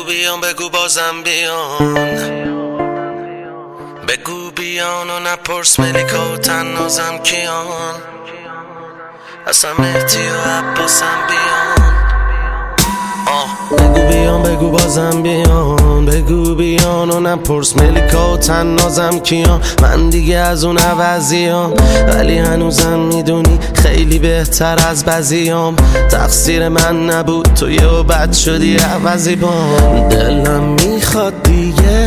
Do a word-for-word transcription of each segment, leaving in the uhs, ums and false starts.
بگو بیان بگو بازم بیان، بگو بیان و نپرس ملیکا و تنازم کیان، اصلا مهدی و عباسم بیان. آه بگو بیان بگو بازم بیان، بگو بیان و نپرس ملیکا و تنازم کیان. من دیگه از اون عوضیام، ولی هنوزم میدونی خیلی بهتر از بعضیام. تقصیر من نبود تو یه و بد شدی عوضی بام. دلم میخواد دیگه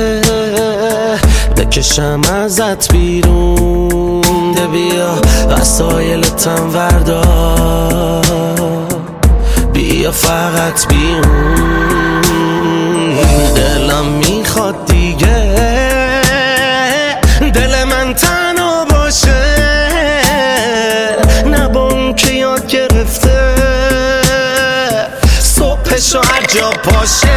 بکشم ازت بیرون، ده بیا وسایلتم وردار، بیا فقط بیرون. دلم میخواد دیگه دل من تنها باشه، نه با اون که یاد گرفته صبحشو هر جا پاشه.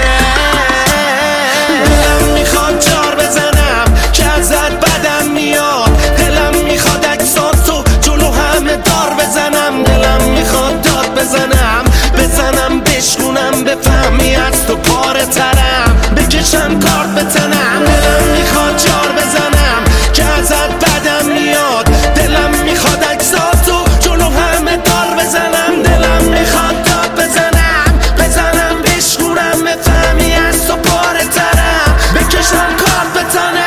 دلم میخواد جار بزنم که ازت بدم میاد، دلم میخواد عکساتو جلو همه دار بزنم، دلم میخواد داد بزنم بزنم بشکونم بفهمی از تو پاره ترم، بکشم کارت بتنم. دلم میخواد جار بزنم که ازت بدم میاد، دلم میخواد عکساتو جلو همه دار بزنم، دلم میخواد داد بزنم بزنم بشکونم بفهمی از تو پاره ترم، بکشم کارت بتنم.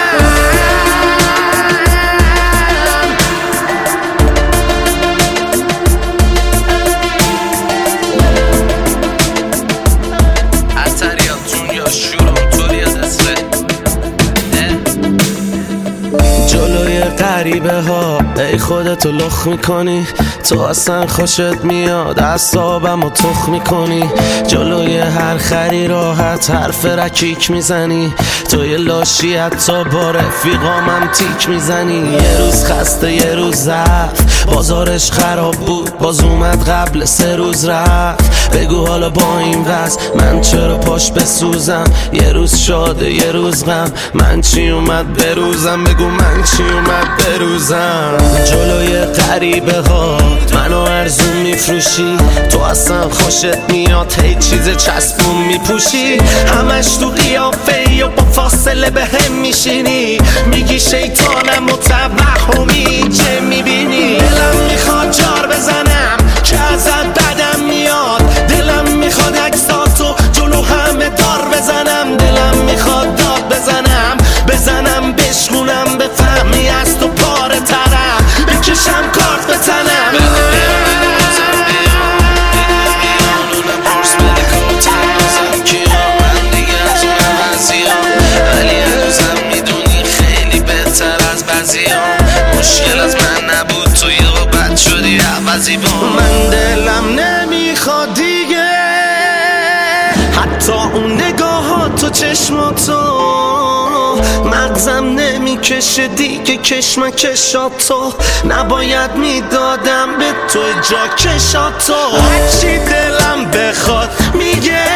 جلوی غریبه ها ای خودتو لخ میکنی، تو اصلا خوشت میاد اعصابم و تخ میکنی. جلوی هر خری راحت حرف رکیک میزنی، تو یه لاشی حتی با رفیقامم تیک میزنی. یه روز خسته یه روز ضعف، بازارش خراب بود باز اومد قبل سه روز رفت. بگو حالا با این وضع من چرا پاش بسوزم، یه روز شاده یه روز غم، من چی اومد بروزم، بگو من چی اومد بروزم. جلوی غریبه ها منو ارزون میفروشی، تو اصلا خوشت میاد هی چیز چسبون میپوشی، همش تو قیافه و با فاصله به هم میشینی، میگی شیطانم و توهمی چه میبینی. دلم میخواد جار بزنم که ازت بدم میاد، دلم میخواد عکساتو جلو همه دار بزنم، دلم میخواد داد بزنم بزنم بشکونم بفهمی از تو پاره ترم، بکشم کارت بتنم. مشکل از من نبود تو یه و بد شدی عوضی با من. دلم نمیخواد دیگه حتی اون نگاهات و چشماتو، مغزم نمیکشه دیگه کشمکشاتو، نباید میدادم به تو جا کشاتو. هرچی دلم بخواد میگه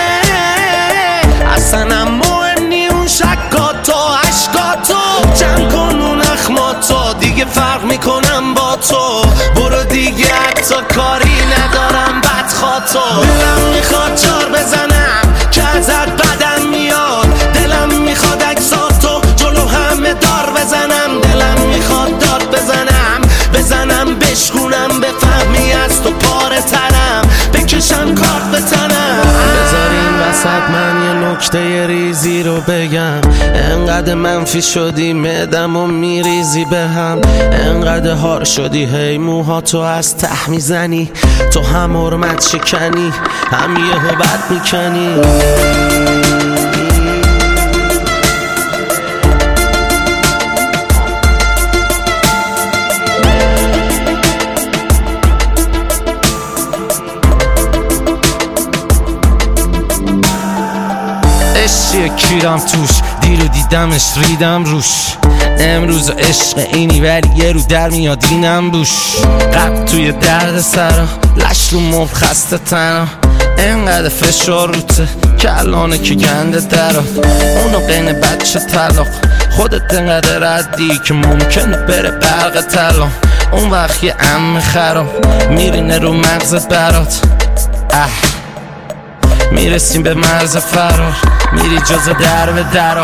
اصلا مهم نی اون شکاتو عشقاتو، جمع کن اون اخماتو دیگه فرق میکنم با تو، برو دیگه حتی کاری ندارم بدخواتو. دلم میخواد جار بزنم که ازت بدم میاد، دلم میخواد عکساتو جلو همه دار بزنم، دلم میخواد داد بزنم بزنم بشکونم بفهمی از تو پاره ترم، بکشم کارت بتنم. بذارین وسط من یه نکته ریزی رو بگم، انقدر منفی شدی معدم و میریزی به هم، انقدر هار شدی هی موهاتو از ته میزنی، تو هم حرمت شکنی هم یهو بد میکنی. اشیه کیرم توش، دیرو دیدمش ریدم روش، امروز عشق اینی ولی یه رو در میاد اینم بوش. قد توی درد سرا لش رو مب خسته تنها، انقدر فشار روته کلانه که گنده درات، اونو قینه بچه طلاق خودت انقدر ردی که ممکنه بره برق طلا، اون وقت یه ام خراب میرینه رو مغزت برات. اه میرسیم به مرز فرار، میری جز در به درا.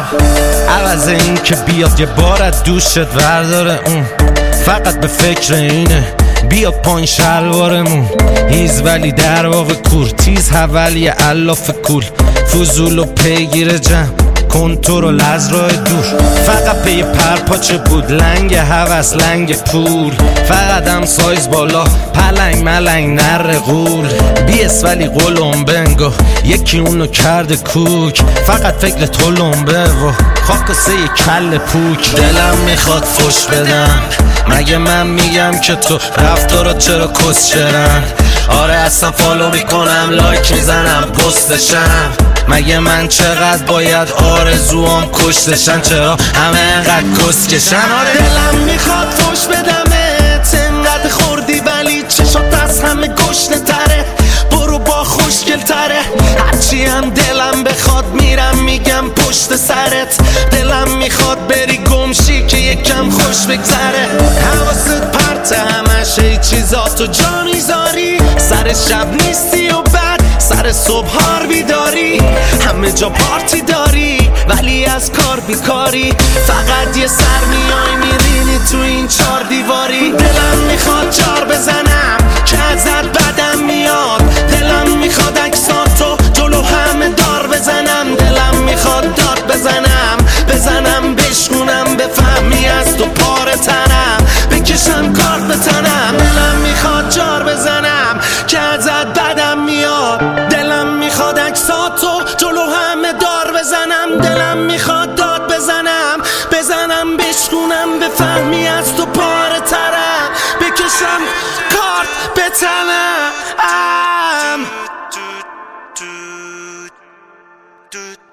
عوض این که بیاد یه بار از دوشت ورداره، اون فقط به فکر اینه بیاد پایین شلوارمون. هیز ولی در واقع کور، تیز حولی علاف کول، فضول و پیگیر جمع، کنترل از راه دور. فقط پی پرپاچه بود، لنگ هوس لنگ پول، فقط هم سایز بالا، پلنگ ملنگ نر غول. بیس ولی قلم بنگو، یکی اونو کرده کوک، فقط فکر تو لنبه و خاک سه کل پوک. دلم میخواد فش بدم، مگه من میگم که تو رفتارات چرا کسچرن؟ آره اصلا فالو میکنم، لایک میزنم، پستشم. مگه من چقدر باید آرزوام کشتشن؟ چرا همه انقدر کسکشن؟ آره دلم میخواد فش بدمت، انقدر خوردی ولی چشات از همه گشنه تره. برو با خوشگل تره، هرچی هم دلم بخواد میرم میگم پشت سرت. دلم میخواد بری گمشی که یکم خوش بگذره. حواست پرته همش ای چیزاتو جا میذاری، سر شب نیستی و بعد سر صبح هار بیداری. همه جا پارتی داری ولی از کار بیکاری، فقط یه سر میای میرینی تو این چار دیواری. دلم میخواد جار بزنم که ازت بدم میاد، دلم میخواد عکساتو جلو همه دار بزنم. دلم میخواد داد بزنم بزنم بشکونم، بفهمی از تو پاره تنم، بکشم کارت به تنم. دلم میخواد جار بزنم که ازت بدم میاد، دلم میخواد عکساتو جلو همه دار بزنم. دلم میخواد داد بزنم بزنم بشکونم، بفهمی از تو پاره ترم، بکشم کارت به تنم.